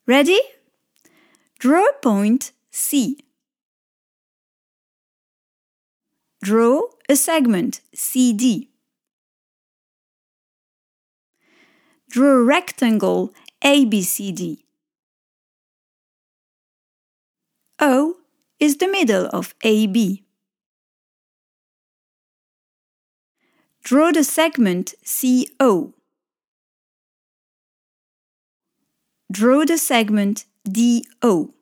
Ready? Draw a point C. Draw a segment CD. Draw a rectangle ABCD. O is the middle of AB. Draw the segment CO. Draw the segment DO.